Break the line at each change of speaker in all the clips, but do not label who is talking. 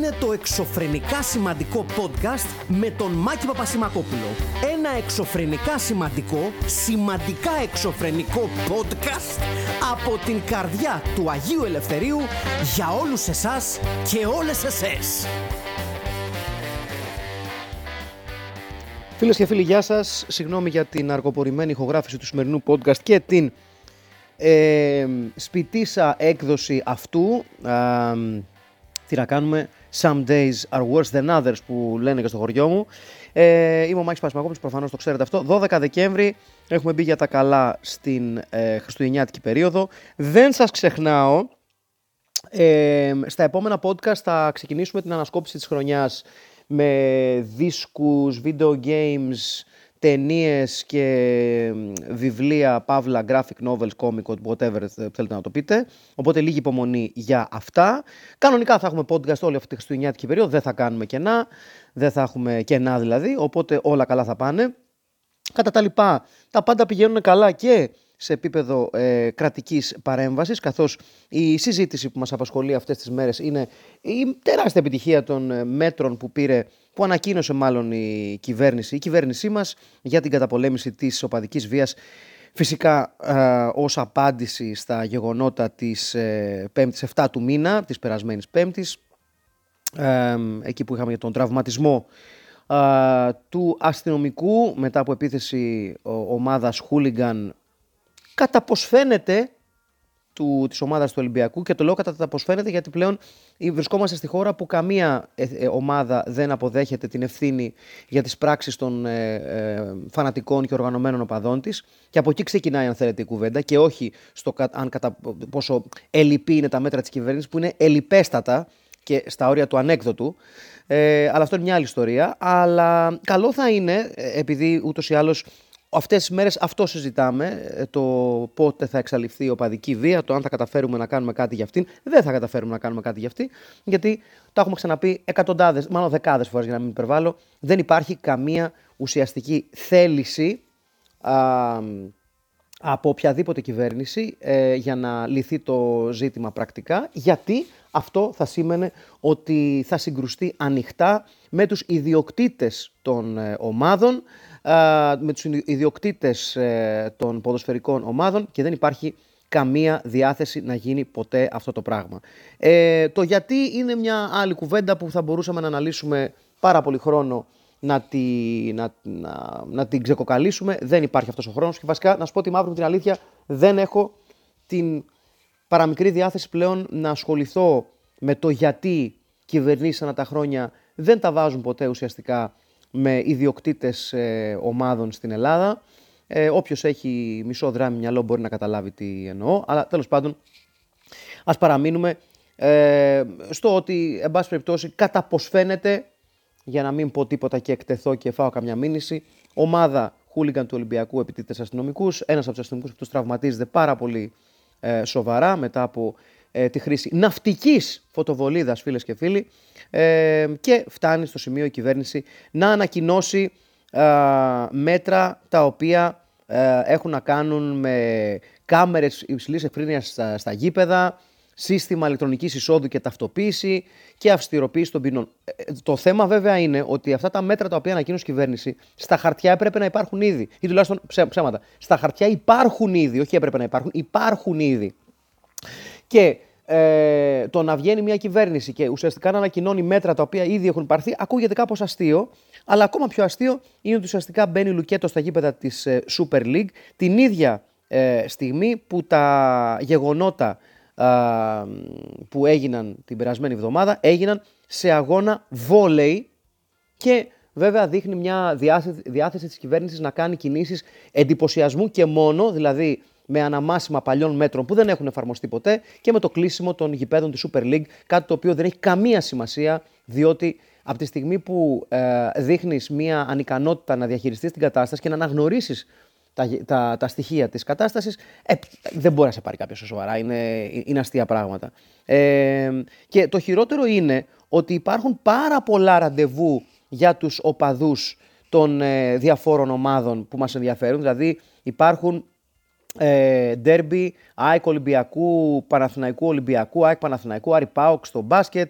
είναι το εξωφρενικά σημαντικό podcast με τον Μάκη Παπασημακόπουλο. Ένα εξωφρενικά σημαντικό, σημαντικά εξωφρενικό podcast από την καρδιά του Αγίου Ελευθερίου για όλους εσάς και όλες εσές.
Φίλες και φίλοι, γεια σας. Συγγνώμη για την αργοπορημένη ηχογράφηση του σημερινού podcast και την σπιτίσα έκδοση αυτού. Τι να κάνουμε, some days are worse than others που λένε και στο χωριό μου. Είμαι ο Μάκης Παπασημακόπουλος, προφανώς το ξέρετε αυτό. 12 Δεκέμβρη έχουμε μπει για τα καλά στην χριστουγεννιάτικη περίοδο. Δεν σας ξεχνάω, στα επόμενα podcast θα ξεκινήσουμε την ανασκόπηση της χρονιάς με δίσκους, video games, ταινίες και βιβλία, παύλα, graphic novels, comic, whatever θέλετε να το πείτε. Οπότε λίγη υπομονή για αυτά. Κανονικά θα έχουμε podcast όλη αυτή τη χριστουγεννιάτικη περίοδο, δεν θα κάνουμε κενά, δεν θα έχουμε κενά δηλαδή, οπότε όλα καλά θα πάνε. Κατά τα λοιπά, τα πάντα πηγαίνουν καλά και σε επίπεδο κρατικής παρέμβασης, καθώς η συζήτηση που μας απασχολεί αυτές τις μέρες είναι η τεράστια επιτυχία των μέτρων που ανακοίνωσε μάλλον η κυβέρνησή μας για την καταπολέμηση της οπαδικής βίας, φυσικά ως απάντηση στα γεγονότα της 5ης 7 του μήνα, της περασμένης Πέμπτης, εκεί που είχαμε τον τραυματισμό του αστυνομικού μετά από επίθεση ομάδας χούλιγκαν κατά πως φαίνεται της ομάδας του Ολυμπιακού, και το λέω κατά πως φαίνεται γιατί πλέον βρισκόμαστε στη χώρα που καμία ομάδα δεν αποδέχεται την ευθύνη για τις πράξεις των φανατικών και οργανωμένων οπαδών της, και από εκεί ξεκινάει αν θέλετε η κουβέντα και όχι στο πόσο ελλειπή είναι τα μέτρα της κυβέρνησης, που είναι ελλειπέστατα και στα όρια του ανέκδοτου, αλλά αυτό είναι μια άλλη ιστορία. Αλλά καλό θα είναι, επειδή ούτως ή άλλως αυτές τις μέρες αυτό συζητάμε, το πότε θα εξαλειφθεί η οπαδική βία, το αν θα καταφέρουμε να κάνουμε κάτι για αυτήν. Δεν θα καταφέρουμε να κάνουμε κάτι για αυτή, γιατί το έχουμε ξαναπεί εκατοντάδες, μάλλον δεκάδες φορές για να μην υπερβάλλω, δεν υπάρχει καμία ουσιαστική θέληση από οποιαδήποτε κυβέρνηση για να λυθεί το ζήτημα πρακτικά, γιατί αυτό θα σήμαινε ότι θα συγκρουστεί ανοιχτά με τους ιδιοκτήτες των ομάδων, με τους ιδιοκτήτες των ποδοσφαιρικών ομάδων, και δεν υπάρχει καμία διάθεση να γίνει ποτέ αυτό το πράγμα. Το γιατί είναι μια άλλη κουβέντα που θα μπορούσαμε να αναλύσουμε πάρα πολύ χρόνο να την ξεκοκαλίσουμε. Δεν υπάρχει αυτός ο χρόνος και βασικά να σου πω τη μαύρη μου την αλήθεια, δεν έχω την παραμικρή διάθεση πλέον να ασχοληθώ με το γιατί κυβερνήσεις ανά τα χρόνια δεν τα βάζουν ποτέ ουσιαστικά με ιδιοκτήτες ομάδων στην Ελλάδα. Όποιος έχει μισό δράμι μυαλό μπορεί να καταλάβει τι εννοώ, αλλά τέλος πάντων ας παραμείνουμε στο ότι, εν πάση περιπτώσει, κατά πως φαίνεται, για να μην πω τίποτα και εκτεθώ και φάω καμιά μήνυση, ομάδα χούλιγκαν του Ολυμπιακού επιτίθεται σε αστυνομικούς. Ένας από τους αστυνομικούς αυτούς τραυματίζεται πάρα πολύ σοβαρά μετά από τη χρήση ναυτικής φωτοβολίδας, φίλες και φίλοι, και φτάνει στο σημείο η κυβέρνηση να ανακοινώσει μέτρα τα οποία έχουν να κάνουν με κάμερες υψηλής ευκρίνειας στα γήπεδα, σύστημα ηλεκτρονικής εισόδου και ταυτοποίηση και αυστηροποίηση των ποινών. Το θέμα βέβαια είναι ότι αυτά τα μέτρα τα οποία ανακοίνωσε η κυβέρνηση στα χαρτιά έπρεπε να υπάρχουν ήδη, ή τουλάχιστον ψέματα. Στα χαρτιά υπάρχουν ήδη, όχι έπρεπε να υπάρχουν, υπάρχουν ήδη. Και το να βγαίνει μια κυβέρνηση και ουσιαστικά να ανακοινώνει μέτρα τα οποία ήδη έχουν πάρθει ακούγεται κάπως αστείο, αλλά ακόμα πιο αστείο είναι ότι ουσιαστικά μπαίνει λουκέτο στα γήπεδα της Super League την ίδια στιγμή που τα γεγονότα που έγιναν την περασμένη εβδομάδα έγιναν σε αγώνα βόλεϊ, και βέβαια δείχνει μια διάθεση της κυβέρνησης να κάνει κινήσεις εντυπωσιασμού και μόνο, δηλαδή με αναμάσιμα παλιών μέτρων που δεν έχουν εφαρμοστεί ποτέ και με το κλείσιμο των γηπέδων της Super League, κάτι το οποίο δεν έχει καμία σημασία, διότι από τη στιγμή που δείχνεις μια ανικανότητα να διαχειριστείς την κατάσταση και να αναγνωρίσεις τα στοιχεία της κατάστασης, δεν μπορεί να σε πάρει κάποιος σοβαρά, είναι αστεία πράγματα. Και το χειρότερο είναι ότι υπάρχουν πάρα πολλά ραντεβού για τους οπαδούς των διαφόρων ομάδων που μας ενδιαφέρουν, δηλαδή υπάρχουν ντέρμπι ΑΕΚ Ολυμπιακού, Παναθηναϊκού Ολυμπιακού, ΑΕΚ Παναθηναϊκού, Άρη ΠΑΟΚ στο μπάσκετ,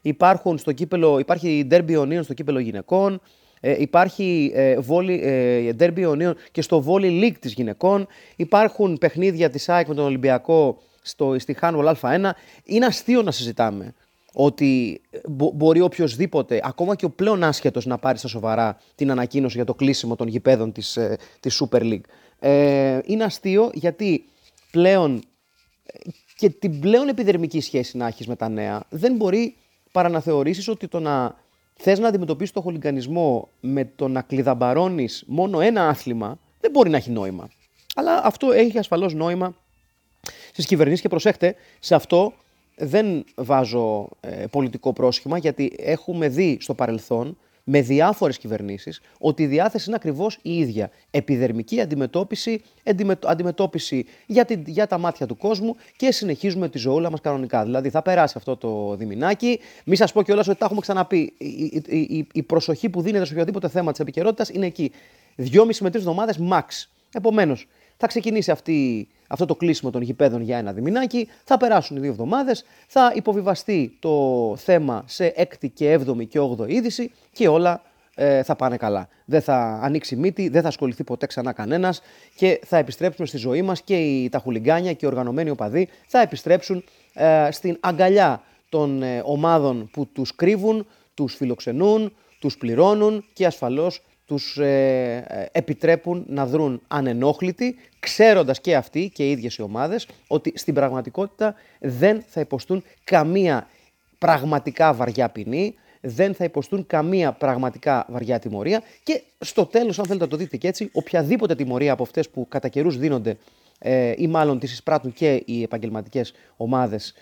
Υπάρχει ντέρμπι ιωνίων στο κύπελο γυναικών. Υπάρχει ντέρμπι ιωνίων και στο Volley League της γυναικών. Υπάρχουν παιχνίδια της ΑΕΚ με τον Ολυμπιακό στη Handball Α1. Είναι αστείο να συζητάμε ότι μπορεί οποιοσδήποτε, ακόμα και ο πλέον άσχετος, να πάρει στα σοβαρά την ανακοίνωση για το κλείσιμο των γηπέδων της Super League. Είναι αστείο γιατί πλέον και την πλέον επιδερμική σχέση να έχεις με τα νέα δεν μπορεί παρά να θεωρήσεις ότι το να θες να αντιμετωπίσεις το χολιγανισμό με το να κλειδαμπαρώνεις μόνο ένα άθλημα δεν μπορεί να έχει νόημα. Αλλά αυτό έχει ασφαλώς νόημα στις κυβερνήσεις και προσέχτε, σε αυτό δεν βάζω πολιτικό πρόσχημα, γιατί έχουμε δει στο παρελθόν με διάφορες κυβερνήσεις ότι η διάθεση είναι ακριβώς η ίδια. Επιδερμική αντιμετώπιση για τα μάτια του κόσμου και συνεχίζουμε τη ζωούλα μας κανονικά. Δηλαδή θα περάσει αυτό το διμηνάκι. Μη σας πω κιόλας ότι τα έχουμε ξαναπεί. Η προσοχή που δίνεται σε οποιοδήποτε θέμα της επικαιρότητας είναι εκεί. 2,5 με 3 εβδομάδες max. Επομένως, θα ξεκινήσει αυτό το κλείσιμο των γηπέδων για ένα διμηνάκι, θα περάσουν οι 2 εβδομάδες, θα υποβιβαστεί το θέμα σε 6η και 7η και 8η είδηση και όλα θα πάνε καλά. Δεν θα ανοίξει μύτη, δεν θα ασχοληθεί ποτέ ξανά κανένας και θα επιστρέψουμε στη ζωή μας και τα χουλιγκάνια και οι οργανωμένοι οπαδοί θα επιστρέψουν στην αγκαλιά των ομάδων που τους κρύβουν, τους φιλοξενούν, τους πληρώνουν και ασφαλώς τους επιτρέπουν να δρουν ανενόχλητοι, ξέροντας και αυτοί και οι ίδιες οι ομάδες ότι στην πραγματικότητα δεν θα υποστούν καμία πραγματικά βαριά ποινή, δεν θα υποστούν καμία πραγματικά βαριά τιμωρία και στο τέλος, αν θέλετε να το δείτε και έτσι, οποιαδήποτε τιμωρία από αυτές που κατά καιρούς δίνονται ή μάλλον τις εισπράττουν και οι επαγγελματικές ομάδες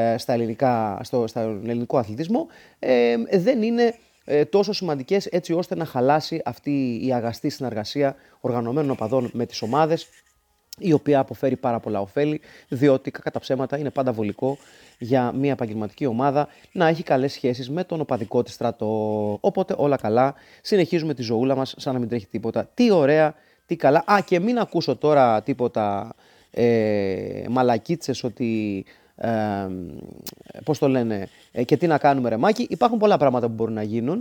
στον ελληνικό αθλητισμό, δεν είναι τόσο σημαντικές έτσι ώστε να χαλάσει αυτή η αγαστή συνεργασία οργανωμένων οπαδών με τις ομάδες, η οποία αποφέρει πάρα πολλά ωφέλη, διότι κατά ψέματα είναι πάντα βολικό για μια επαγγελματική ομάδα να έχει καλές σχέσεις με τον οπαδικό της στρατό. Οπότε όλα καλά, συνεχίζουμε τη ζωούλα μας σαν να μην τρέχει τίποτα. Τι ωραία, τι καλά. Και μην ακούσω τώρα τίποτα μαλακίτσες ότι πώς το λένε, και τι να κάνουμε ρεμάκι. Υπάρχουν πολλά πράγματα που μπορούν να γίνουν.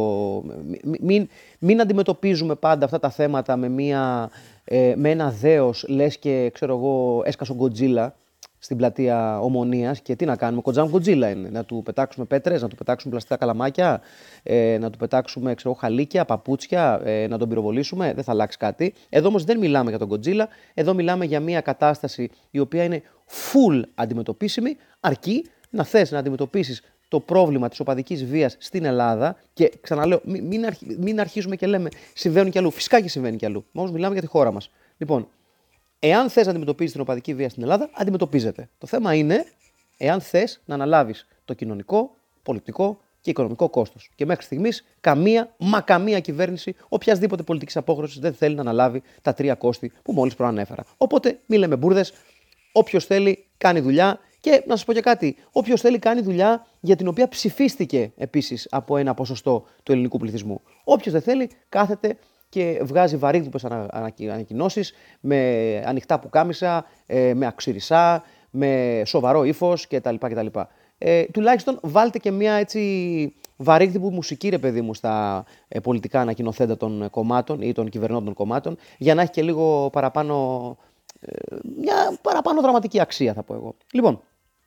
Μην αντιμετωπίζουμε πάντα αυτά τα θέματα με ένα δέος, λες και ξέρω εγώ έσκασε ο Γκοτζίλα στην πλατεία Ομονίας και τι να κάνουμε, Κοντζάμ Γκοτζίλα είναι, να του πετάξουμε πέτρες, να του πετάξουμε πλαστικά καλαμάκια, να του πετάξουμε χαλίκια, παπούτσια, να τον πυροβολήσουμε, δεν θα αλλάξει κάτι. Εδώ όμως δεν μιλάμε για τον Γκοτζίλα, εδώ μιλάμε για μια κατάσταση η οποία είναι full αντιμετωπίσιμη, αρκεί να θες να αντιμετωπίσεις το πρόβλημα της οπαδικής βίας στην Ελλάδα και ξαναλέω, μην αρχίζουμε και λέμε συμβαίνουν κι αλλού. Φυσικά και συμβαίνει κι αλλού. Όμως μιλάμε για τη χώρα μας. Λοιπόν, εάν θες να αντιμετωπίσεις την οπαδική βία στην Ελλάδα, αντιμετωπίζεται. Το θέμα είναι εάν θες να αναλάβεις το κοινωνικό, πολιτικό και οικονομικό κόστος. Και μέχρι στιγμής καμία κυβέρνηση οποιασδήποτε πολιτικής απόχρωσης δεν θέλει να αναλάβει τα 3 κόστη που μόλις προανέφερα. Οπότε μη λέμε μπουρδες. Όποιος θέλει κάνει δουλειά. Και να σας πω και κάτι, όποιος θέλει κάνει δουλειά για την οποία ψηφίστηκε επίσης από ένα ποσοστό του ελληνικού πληθυσμού. Όποιος δεν θέλει κάθεται και βγάζει βαρύγδουπες ανακοινώσεις με ανοιχτά πουκάμισα, με αξιρισά, με σοβαρό ύφος κτλ. Τουλάχιστον βάλτε και μια έτσι βαρύγδουπη μουσική, ρε παιδί μου, στα πολιτικά ανακοινοθέντα των κομμάτων ή των κυβερνώντων κομμάτων, για να έχει και λίγο παραπάνω, μια παραπάνω δραματική αξία, θα πω εγώ. Λοιπόν,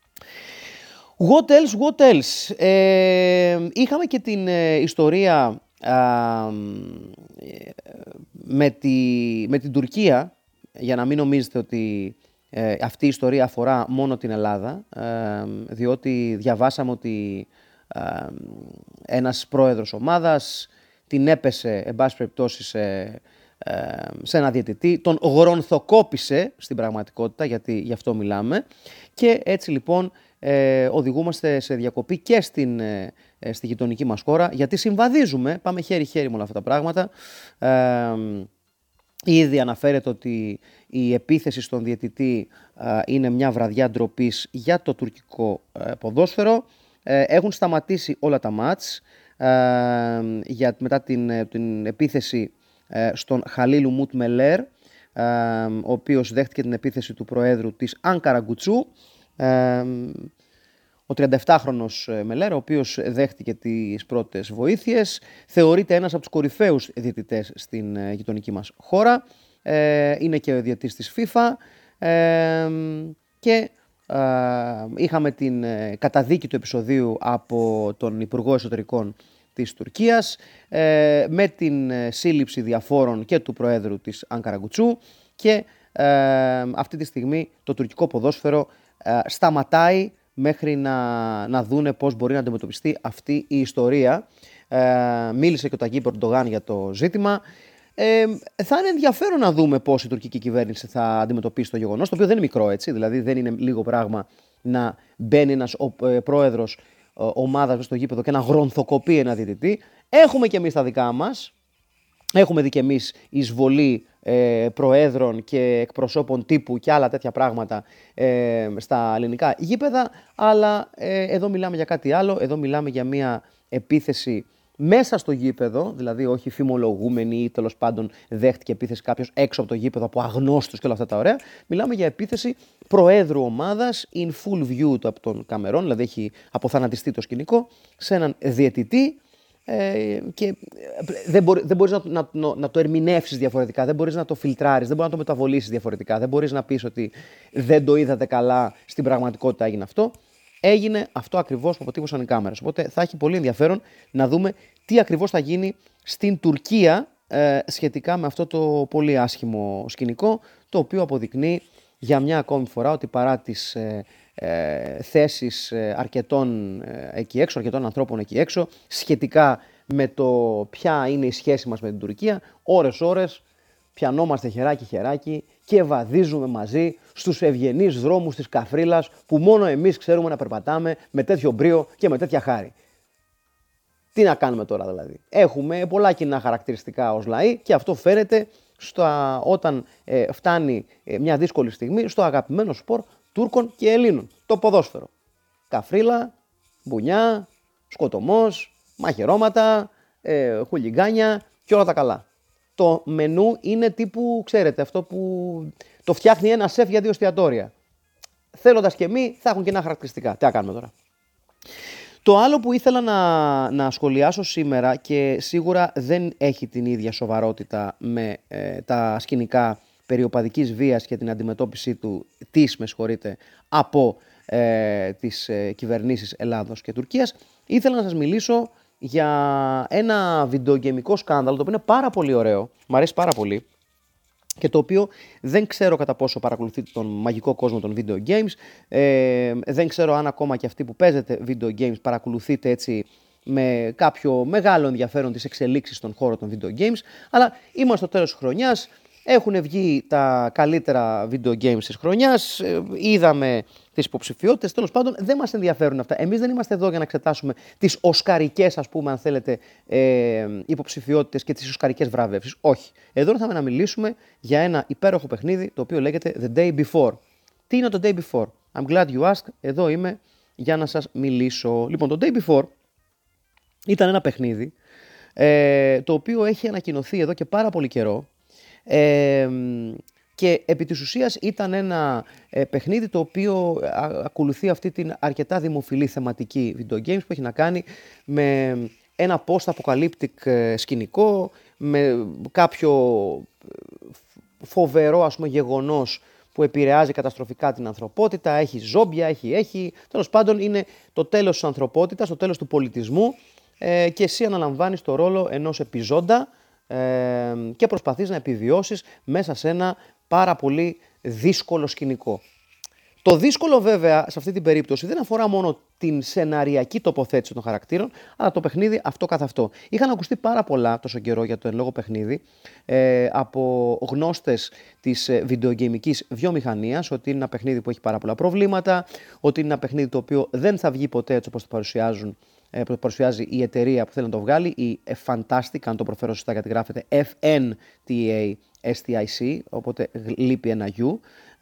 what else. Είχαμε και την ιστορία με την Τουρκία, για να μην νομίζετε ότι αυτή η ιστορία αφορά μόνο την Ελλάδα, διότι διαβάσαμε ότι ένας πρόεδρος ομάδας την έπεσε, εν πάση περιπτώσει, σε ένα διαιτητή, τον γρονθοκόπησε στην πραγματικότητα, γιατί γι' αυτό μιλάμε, και έτσι λοιπόν οδηγούμαστε σε διακοπή και στη γειτονική μας χώρα, γιατί συμβαδίζουμε, πάμε χέρι-χέρι με όλα αυτά τα πράγματα. Ήδη αναφέρεται ότι η επίθεση στον διαιτητή είναι μια βραδιά ντροπής για το τουρκικό ποδόσφαιρο. Έχουν σταματήσει όλα τα μάτς μετά την επίθεση στον Χαλίλ Ουμούτ Μελέρ, ο οποίος δέχτηκε την επίθεση του προέδρου της Άνκαρα Γκουτσού. ο 37χρονος Μελέρ, ο οποίος δέχτηκε τις πρώτες βοήθειες, θεωρείται ένας από τους κορυφαίους διαιτητές στην γειτονική μας χώρα, είναι και ο διαιτητής της FIFA και είχαμε την καταδίκη του επεισοδίου από τον Υπουργό Εσωτερικών της Τουρκίας με την σύλληψη διαφόρων και του Προέδρου της Ανκαραγκουτσού και αυτή τη στιγμή το τουρκικό ποδόσφαιρο σταματάει μέχρι να δούνε πώς μπορεί να αντιμετωπιστεί αυτή η ιστορία. Μίλησε και ο Ταγί Ερντογάν για το ζήτημα. Θα είναι ενδιαφέρον να δούμε πώς η τουρκική κυβέρνηση θα αντιμετωπίσει το γεγονός, το οποίο δεν είναι μικρό, έτσι, δηλαδή δεν είναι λίγο πράγμα να μπαίνει ένας πρόεδρος ομάδας στο γήπεδο και να γρονθοκοπεί ένα διαιτητή. Έχουμε και εμείς τα δικά μας. Έχουμε δει και εμείς εισβολή προέδρων και εκπροσώπων τύπου και άλλα τέτοια πράγματα στα ελληνικά γήπεδα, αλλά εδώ μιλάμε για κάτι άλλο. Εδώ μιλάμε για μια επίθεση μέσα στο γήπεδο, δηλαδή όχι φημολογούμενη ή τέλος πάντων δέχτηκε επίθεση κάποιος έξω από το γήπεδο από αγνώστους και όλα αυτά τα ωραία. Μιλάμε για επίθεση προέδρου ομάδας in full view του από τον Καμερών, δηλαδή έχει αποθανατιστεί το σκηνικό, σε έναν διαιτητή. Και δεν μπορείς να το ερμηνεύσεις διαφορετικά, δεν μπορείς να το φιλτράρεις, δεν μπορείς να το μεταβολήσεις διαφορετικά, δεν μπορείς να πεις ότι δεν το είδατε καλά, στην πραγματικότητα έγινε αυτό. Έγινε αυτό ακριβώς που αποτύπωσαν οι κάμερες. Οπότε θα έχει πολύ ενδιαφέρον να δούμε τι ακριβώς θα γίνει στην Τουρκία σχετικά με αυτό το πολύ άσχημο σκηνικό, το οποίο αποδεικνύει για μια ακόμη φορά ότι παρά τις θέσεις αρκετών εκεί έξω, αρκετών ανθρώπων εκεί έξω, σχετικά με το ποια είναι η σχέση μας με την Τουρκία, ώρες πιανόμαστε χεράκι-χεράκι και βαδίζουμε μαζί στους ευγενείς δρόμους της Καφρίλας που μόνο εμείς ξέρουμε να περπατάμε με τέτοιο μπρίο και με τέτοια χάρη. Τι να κάνουμε τώρα δηλαδή. Έχουμε πολλά κοινά χαρακτηριστικά ως λαοί και αυτό φαίνεται όταν φτάνει μια δύσκολη στιγμή στο αγαπημένο σπορ Τούρκων και Ελλήνων, το ποδόσφαιρο. Καφρίλα, μπουνιά, σκοτωμός, μαχαιρώματα, χουλιγκάνια και όλα τα καλά. Το μενού είναι τύπου, ξέρετε, αυτό που το φτιάχνει ένα σεφ για 2 εστιατόρια. Θέλοντας και μη, θα έχουν κοινά χαρακτηριστικά. Τι να κάνουμε τώρα. Το άλλο που ήθελα να σχολιάσω σήμερα και σίγουρα δεν έχει την ίδια σοβαρότητα με τα σκηνικά περί οπαδικής βίας και την αντιμετώπιση από τις κυβερνήσεις Ελλάδος και Τουρκίας, ήθελα να σας μιλήσω για ένα βιντεογκαιμικό σκάνδαλο, το οποίο είναι πάρα πολύ ωραίο, μου αρέσει πάρα πολύ και το οποίο δεν ξέρω κατά πόσο παρακολουθείτε τον μαγικό κόσμο των video games, δεν ξέρω αν ακόμα και αυτοί που παίζετε video games παρακολουθείτε έτσι με κάποιο μεγάλο ενδιαφέρον τις εξελίξεις στον χώρο των video games, αλλά είμαστε στο τέλος της χρονιάς. Έχουν βγει τα καλύτερα video games της χρονιάς, είδαμε τις υποψηφιότητες, τέλος πάντων δεν μας ενδιαφέρουν αυτά. Εμείς δεν είμαστε εδώ για να εξετάσουμε τις οσκαρικές, ας πούμε, αν θέλετε, υποψηφιότητες και τις οσκαρικές βραβεύσεις. Όχι. Εδώ θα να μιλήσουμε για ένα υπέροχο παιχνίδι, το οποίο λέγεται The Day Before. Τι είναι το Day Before? I'm glad you asked. Εδώ είμαι για να σας μιλήσω. Λοιπόν, το Day Before ήταν ένα παιχνίδι, το οποίο έχει ανακοινωθεί εδώ και πάρα πολύ καιρό. Και επί της ουσίας ήταν ένα παιχνίδι το οποίο ακολουθεί αυτή την αρκετά δημοφιλή θεματική video games που έχει να κάνει με ένα post-apocalyptic σκηνικό, με κάποιο φοβερό, ας πούμε, γεγονός που επηρεάζει καταστροφικά την ανθρωπότητα, έχει ζόμπια, έχει. Τέλος πάντων είναι το τέλος της ανθρωπότητας, το τέλος του πολιτισμού και εσύ αναλαμβάνεις το ρόλο ενός επιζώντα και προσπαθείς να επιβιώσεις μέσα σε ένα πάρα πολύ δύσκολο σκηνικό. Το δύσκολο βέβαια σε αυτή την περίπτωση δεν αφορά μόνο την σεναριακή τοποθέτηση των χαρακτήρων, αλλά το παιχνίδι αυτό καθ' αυτό. Είχαν ακουστεί πάρα πολλά τόσο καιρό για το εν λόγω παιχνίδι από γνώστες της βιντεογκαιμικής βιομηχανίας, ότι είναι ένα παιχνίδι που έχει πάρα πολλά προβλήματα, ότι είναι ένα παιχνίδι το οποίο δεν θα βγει ποτέ έτσι όπως το παρουσιάζει η εταιρεία που θέλει να το βγάλει, η Fantastic, αν το προφέρω σωστά γιατί γράφεται FNTASTIC, οπότε λείπει ένα U.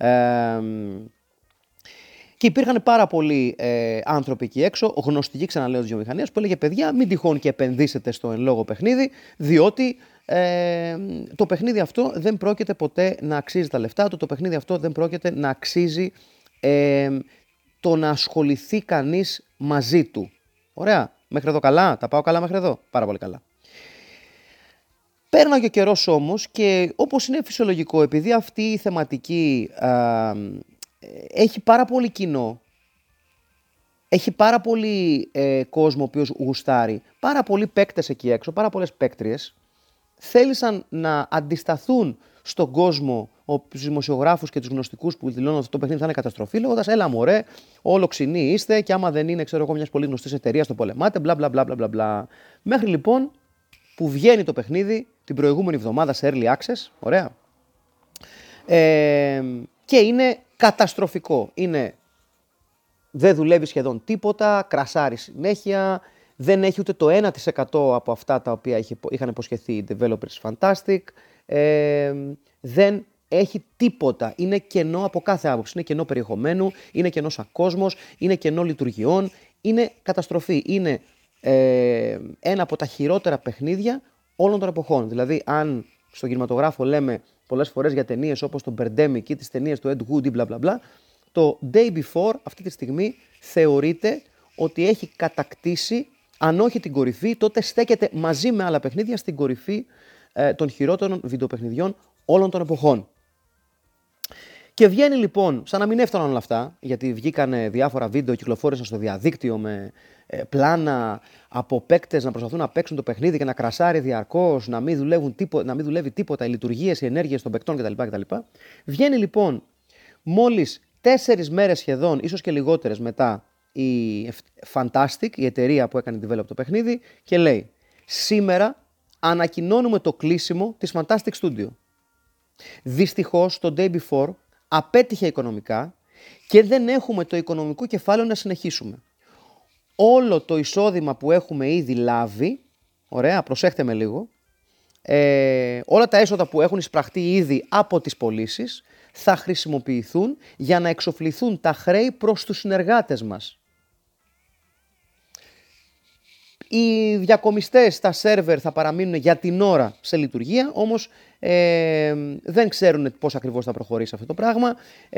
Και υπήρχαν πάρα πολλοί άνθρωποι εκεί έξω, γνωστικοί, ξαναλέω, της βιομηχανίας, που έλεγε παιδιά, μην τυχόν και επενδύσετε στο εν λόγω παιχνίδι, διότι το παιχνίδι αυτό δεν πρόκειται ποτέ να αξίζει τα λεφτά του, το παιχνίδι αυτό δεν πρόκειται να αξίζει το να ασχοληθεί κανείς μαζί του. Ωραία, μέχρι εδώ καλά, τα πάω καλά μέχρι εδώ, πάρα πολύ καλά. Πέρναγε ο καιρός όμως και όπως είναι φυσιολογικό, επειδή αυτή η θεματική έχει πάρα πολύ κοινό, έχει πάρα πολύ κόσμο ο οποίος γουστάρει, πάρα πολλοί παίκτες εκεί έξω, πάρα πολλές παίκτριες, θέλησαν να αντισταθούν στον κόσμο, τους δημοσιογράφους και τους γνωστικούς που δηλώνουν ότι αυτό το παιχνίδι θα είναι καταστροφή, λέγοντας έλα μωρέ, όλο ξινοί είστε και άμα δεν είναι, ξέρω εγώ, μιας πολύ γνωστής εταιρείας το πολεμάτε, μπλα μπλα μπλα μπλα. Μέχρι λοιπόν που βγαίνει το παιχνίδι την προηγούμενη εβδομάδα σε early access, ωραία, και είναι καταστροφικό. Δεν δουλεύει σχεδόν τίποτα, κρασάρει συνέχεια, δεν έχει ούτε το 1% από αυτά τα οποία είχαν υποσχεθεί οι developers Fantastic, δεν έχει τίποτα, είναι κενό από κάθε άποψη, είναι κενό περιεχομένου, είναι κενό σαν κόσμος, είναι κενό λειτουργιών, είναι καταστροφή, είναι ένα από τα χειρότερα παιχνίδια όλων των εποχών. Δηλαδή, αν στον κινηματογράφο λέμε πολλές φορές για ταινίες όπως το Birdemic ή τις ταινίες του Ed Wood ή μπλα, το Day Before αυτή τη στιγμή θεωρείται ότι έχει κατακτήσει, αν όχι την κορυφή, τότε στέκεται μαζί με άλλα παιχνίδια στην κορυφή των χειρότερων βιντεοπαιχνιδιών όλων των εποχών. Και βγαίνει λοιπόν, σαν να μην έφταναν όλα αυτά, γιατί βγήκανε διάφορα βίντεο, κυκλοφόρησαν στο διαδίκτυο με πλάνα από παίκτες να προσπαθούν να παίξουν το παιχνίδι και να κρασάρει διαρκώς, να μην δουλεύει τίποτα, οι λειτουργίες, οι ενέργειες των παικτών κτλ. Βγαίνει λοιπόν μόλις 4 μέρες σχεδόν, ίσως και λιγότερες μετά, η Fantastic, η εταιρεία που έκανε develop το παιχνίδι, και λέει σήμερα ανακοινώνουμε το κλείσιμο της Fantastic Studio. Δυστυχώς το Day Before απέτυχε οικονομικά και δεν έχουμε το οικονομικό κεφάλαιο να συνεχίσουμε. Όλο το εισόδημα που έχουμε ήδη λάβει, ωραία, προσέχτε με λίγο, όλα τα έσοδα που έχουν εισπραχτεί ήδη από τις πωλήσεις θα χρησιμοποιηθούν για να εξοφληθούν τα χρέη προς τους συνεργάτες μας. Οι διακομιστές στα σερβερ θα παραμείνουν για την ώρα σε λειτουργία, όμως δεν ξέρουν πώς ακριβώς θα προχωρήσει αυτό το πράγμα.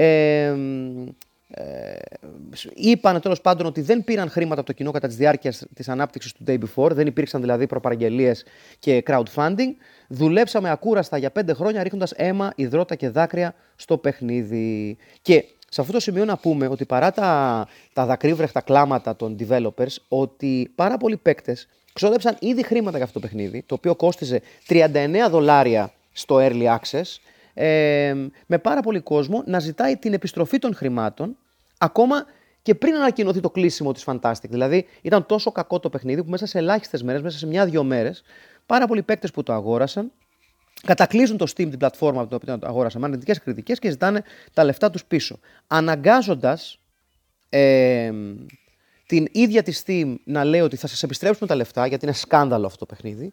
Είπαν τέλος πάντων ότι δεν πήραν χρήματα από το κοινό κατά τη διάρκεια της ανάπτυξης του Day Before, δεν υπήρξαν δηλαδή προπαραγγελίες και crowdfunding. Δουλέψαμε ακούραστα για 5 χρόνια ρίχνοντας αίμα, υδρότα και δάκρυα στο παιχνίδι. Και σε αυτό το σημείο να πούμε ότι παρά τα δακρύβρεχτα κλάματα των developers, ότι πάρα πολλοί παίκτες ξόδεψαν ήδη χρήματα για αυτό το παιχνίδι, το οποίο κόστιζε $39 στο Early Access, με πάρα πολύ κόσμο να ζητάει την επιστροφή των χρημάτων, ακόμα και πριν ανακοινωθεί το κλείσιμο της Fantastic. Δηλαδή ήταν τόσο κακό το παιχνίδι που μέσα σε ελάχιστες μέρες, μέσα σε 1-2 μέρες, πάρα πολλοί παίκτες που το αγόρασαν κατακλείζουν το Steam, την πλατφόρμα από την οποία το αγόρασαν με αρνητικές κριτικές και ζητάνε τα λεφτά τους πίσω. Αναγκάζοντας την ίδια τη Steam να λέει ότι θα σας επιστρέψουμε τα λεφτά, γιατί είναι σκάνδαλο αυτό το παιχνίδι.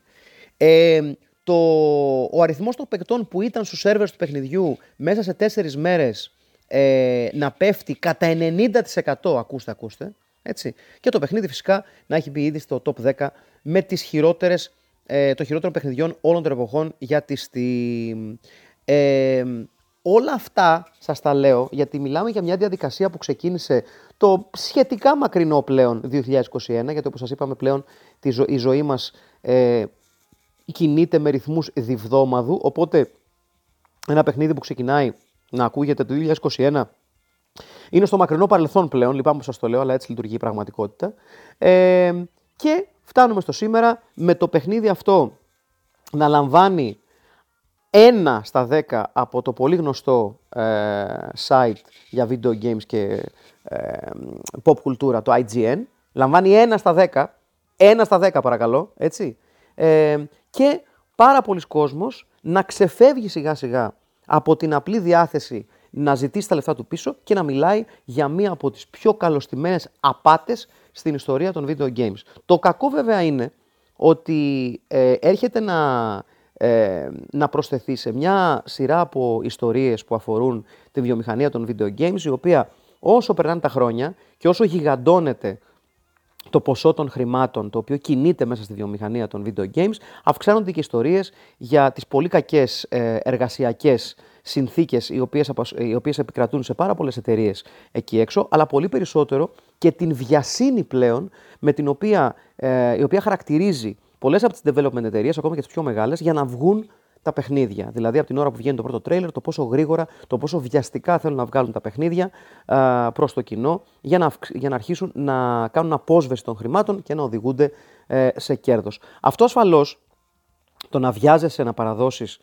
Ο αριθμός των παικτών που ήταν στους σερβερς του παιχνιδιού μέσα σε 4 μέρες να πέφτει κατά 90%, ακούστε, έτσι, και το παιχνίδι φυσικά να έχει μπει ήδη στο top 10 με τις χειρότερες, των χειρότερων παιχνιδιών όλων των εποχών για τη Steam. Όλα αυτά σας τα λέω γιατί μιλάμε για μια διαδικασία που ξεκίνησε το σχετικά μακρινό πλέον 2021, γιατί όπως σας είπαμε πλέον η ζωή μας κινείται με ρυθμούς διβδόμαδου, οπότε ένα παιχνίδι που ξεκινάει να ακούγεται το 2021 είναι στο μακρινό παρελθόν πλέον, λυπάμαι που σας το λέω, αλλά έτσι λειτουργεί η πραγματικότητα. Και φτάνουμε στο σήμερα με το παιχνίδι αυτό να λαμβάνει 1 στα 10 από το πολύ γνωστό site για video games και pop κουλτούρα, το IGN. Λαμβάνει 1 στα 10, 1 στα 10 παρακαλώ, έτσι. Και πάρα πολλοί κόσμος να ξεφεύγει σιγά σιγά από την απλή διάθεση να ζητήσει τα λεφτά του πίσω και να μιλάει για μία από τις πιο καλοστημένες απάτες στην ιστορία των video games. Το κακό βέβαια είναι ότι έρχεται να προσθεθεί σε μια σειρά από ιστορίες που αφορούν τη βιομηχανία των video games, η οποία όσο περνάνε τα χρόνια και όσο γιγαντώνεται το ποσό των χρημάτων το οποίο κινείται μέσα στη βιομηχανία των video games, αυξάνονται και ιστορίες για τις πολύ κακές εργασιακές συνθήκες οι οποίες επικρατούν σε πάρα πολλές εταιρείες εκεί έξω, αλλά πολύ περισσότερο και την βιασύνη πλέον με την οποία, η οποία χαρακτηρίζει πολλές από τις development εταιρείες, ακόμα και τις πιο μεγάλες, για να βγουν τα παιχνίδια. Δηλαδή, από την ώρα που βγαίνει το πρώτο τρέιλερ, το πόσο γρήγορα, το πόσο βιαστικά θέλουν να βγάλουν τα παιχνίδια προς το κοινό, για να αρχίσουν να κάνουν απόσβεση των χρημάτων και να οδηγούνται σε κέρδος. Αυτό ασφαλώς, το να βιάζεσαι να παραδώσεις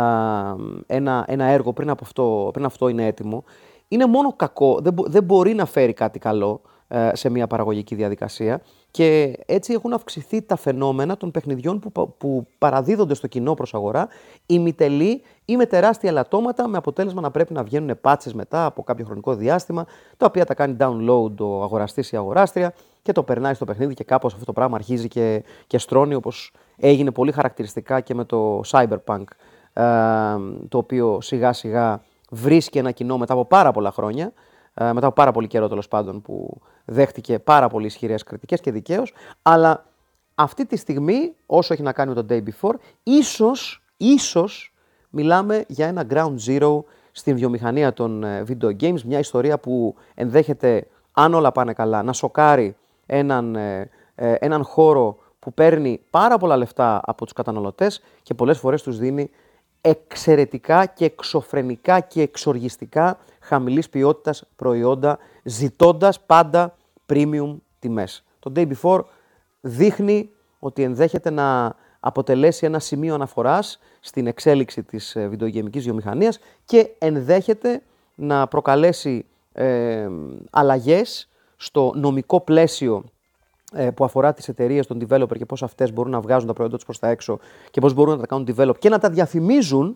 ένα έργο πριν αυτό είναι έτοιμο, είναι μόνο κακό, δεν μπορεί να φέρει κάτι καλό σε μια παραγωγική διαδικασία, και έτσι έχουν αυξηθεί τα φαινόμενα των παιχνιδιών που παραδίδονται στο κοινό προς αγορά ημιτελή ή με τεράστια ελαττώματα, με αποτέλεσμα να πρέπει να βγαίνουν πάτσες μετά από κάποιο χρονικό διάστημα, τα οποία τα κάνει download ο αγοραστής ή η αγοράστρια και το περνάει στο παιχνίδι, και κάπως αυτό το πράγμα αρχίζει και στρώνει, όπως έγινε πολύ χαρακτηριστικά και με το Cyberpunk, το οποίο σιγά σιγά βρίσκει ένα κοινό μετά από πάρα πολλά χρόνια, μετά από πάρα πολύ καιρό τέλος πάντων, που δέχτηκε πάρα πολύ ισχυρές κριτικές και δικαίως, αλλά αυτή τη στιγμή, όσο έχει να κάνει με το Day Before, ίσως μιλάμε για ένα ground zero στην βιομηχανία των video games, μια ιστορία που ενδέχεται, αν όλα πάνε καλά, να σοκάρει έναν χώρο που παίρνει πάρα πολλά λεφτά από τους καταναλωτές και πολλές φορές τους δίνει εξαιρετικά και εξωφρενικά και εξοργιστικά χαμηλής ποιότητας προϊόντα, ζητώντας πάντα premium τιμές. Το Day Before δείχνει ότι ενδέχεται να αποτελέσει ένα σημείο αναφοράς στην εξέλιξη της βιντεογεϊμικής βιομηχανίας και ενδέχεται να προκαλέσει αλλαγές στο νομικό πλαίσιο που αφορά τις εταιρείες των developer και πώς αυτές μπορούν να βγάζουν τα προϊόντα τους προς τα έξω και πώς μπορούν να τα κάνουν develop και να τα διαφημίζουν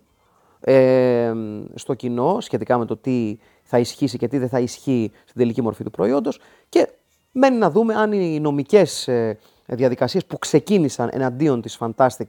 στο κοινό σχετικά με το τι θα ισχύσει και τι δεν θα ισχύει στην τελική μορφή του προϊόντος, και μένει να δούμε αν οι νομικές διαδικασίες που ξεκίνησαν εναντίον της Fantastic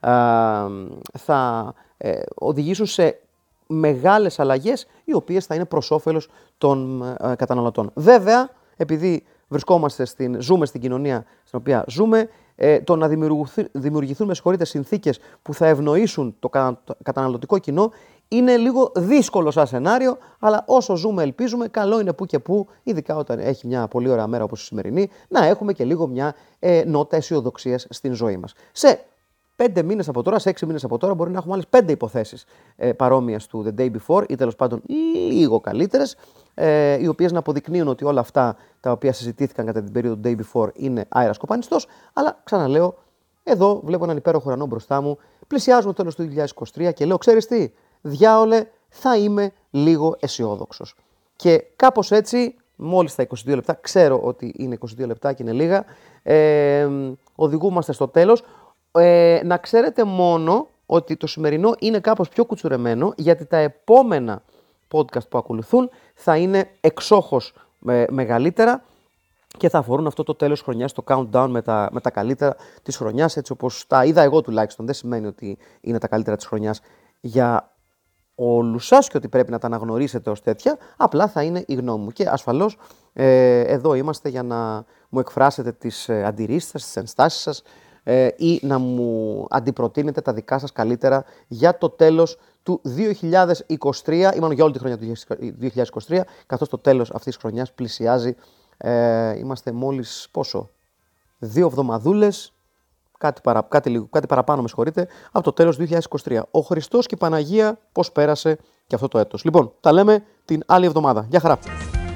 θα οδηγήσουν σε μεγάλες αλλαγές, οι οποίες θα είναι προς όφελος των καταναλωτών. Βέβαια, επειδή ζούμε στην κοινωνία στην οποία ζούμε, το να δημιουργηθούν συνθήκες που θα ευνοήσουν το καταναλωτικό κοινό είναι λίγο δύσκολο σαν σενάριο, αλλά όσο ζούμε ελπίζουμε, καλό είναι που και που, ειδικά όταν έχει μια πολύ ωραία μέρα όπως η σημερινή, να έχουμε και λίγο μια νότα αισιοδοξίας στην ζωή μας. Σε 5 μήνες από τώρα, σε 6 μήνες από τώρα, μπορεί να έχουμε άλλες 5 υποθέσεις παρόμοιας του The Day Before ή τέλος πάντων λίγο καλύτερες, οι οποίες να αποδεικνύουν ότι όλα αυτά τα οποία συζητήθηκαν κατά την περίοδο Day Before είναι αέρας κοπανιστός. Αλλά ξαναλέω, εδώ βλέπω έναν υπέροχο ουρανό μπροστά μου, πλησιάζουμε το τέλος του 2023 και λέω, ξέρεις τι, διάολε, θα είμαι λίγο αισιόδοξος. Και κάπως έτσι, μόλις τα 22 λεπτά, ξέρω ότι είναι 22 λεπτά και είναι λίγα, οδηγούμαστε στο τέλος. Να ξέρετε μόνο ότι το σημερινό είναι κάπως πιο κουτσουρεμένο, γιατί τα επόμενα podcast που ακολουθούν θα είναι εξόχως μεγαλύτερα και θα αφορούν αυτό το τέλος χρονιάς, το countdown με τα καλύτερα της χρονιάς, έτσι όπως τα είδα εγώ τουλάχιστον. Δεν σημαίνει ότι είναι τα καλύτερα της χρονιάς για όλους σας και ότι πρέπει να τα αναγνωρίσετε ως τέτοια, απλά θα είναι η γνώμη μου. Και ασφαλώς εδώ είμαστε για να μου εκφράσετε τις αντιρρήσεις σας, τις ενστάσεις σας, ή να μου αντιπροτείνετε τα δικά σας καλύτερα για το τέλος του 2023 ή μάλλον για όλη τη χρονιά του 2023, καθώς το τέλος αυτής της χρονιάς πλησιάζει. Είμαστε μόλις πόσο, 2 εβδομαδούλες, κάτι παραπάνω με συγχωρείτε, από το τέλος του 2023. Ο Χριστός και η Παναγία πώς πέρασε και αυτό το έτος. Λοιπόν, τα λέμε την άλλη εβδομάδα. Γεια χαρά!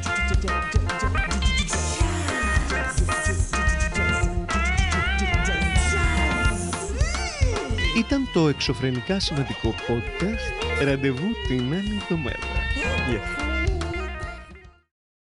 Ήταν το εξωφρενικά σημαντικό podcast. Ραντεβού την άλλη εβδομάδα. Yeah.